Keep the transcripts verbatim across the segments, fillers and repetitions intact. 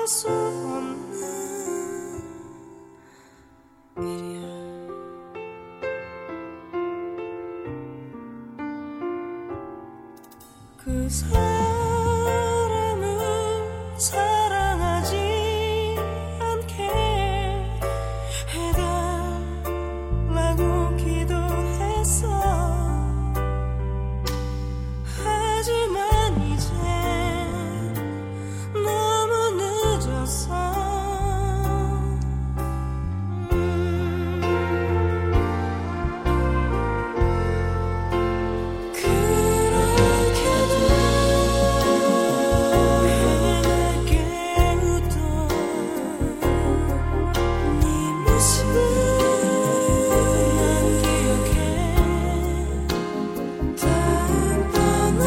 수 없는 일이야. 그 사람을 사랑하지 않게 해달라고 기도했어. 하지만 이제 너무 늦었어. 음. 그렇게도 해맑게 웃던 네 모습을 난 기억해. 다음번에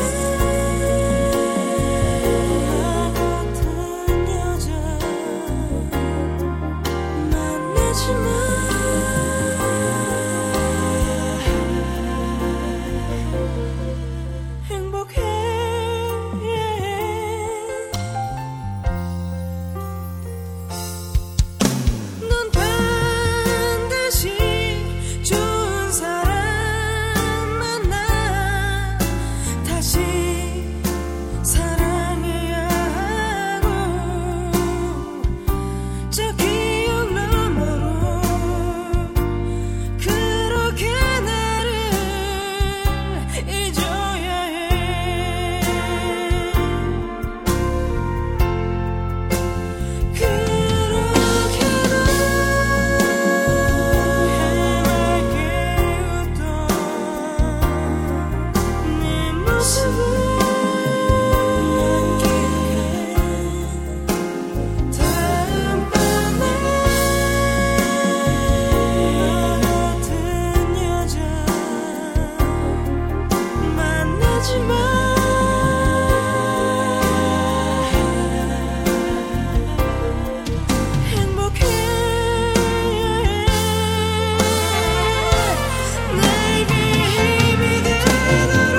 나 같은 여자 만나지 마. 행복해. 넌 반드시 좋은 사람 만나 다시 사랑해야 하고 저 기억 너머로 그렇게 나를 잊어야 해. 그렇게도 해맑게 웃던 네 모습을 난 기억해. 다음번에 나 같은 여자 만나지 마. 행복해. 내게 힘이 되도록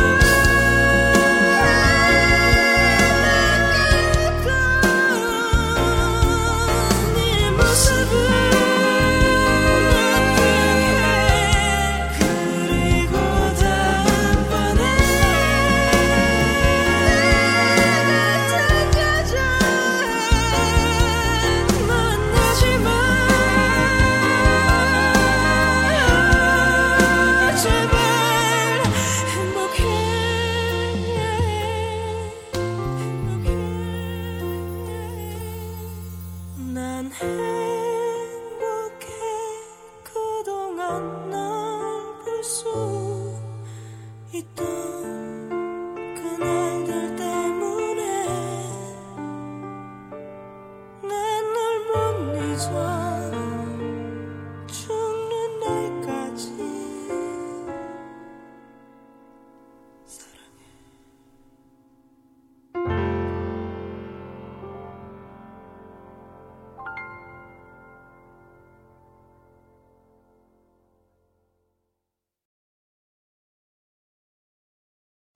네 모습을 그리고 다음번에 나 같은 여자 만나지 마. 제발 행복해. 행복해. 난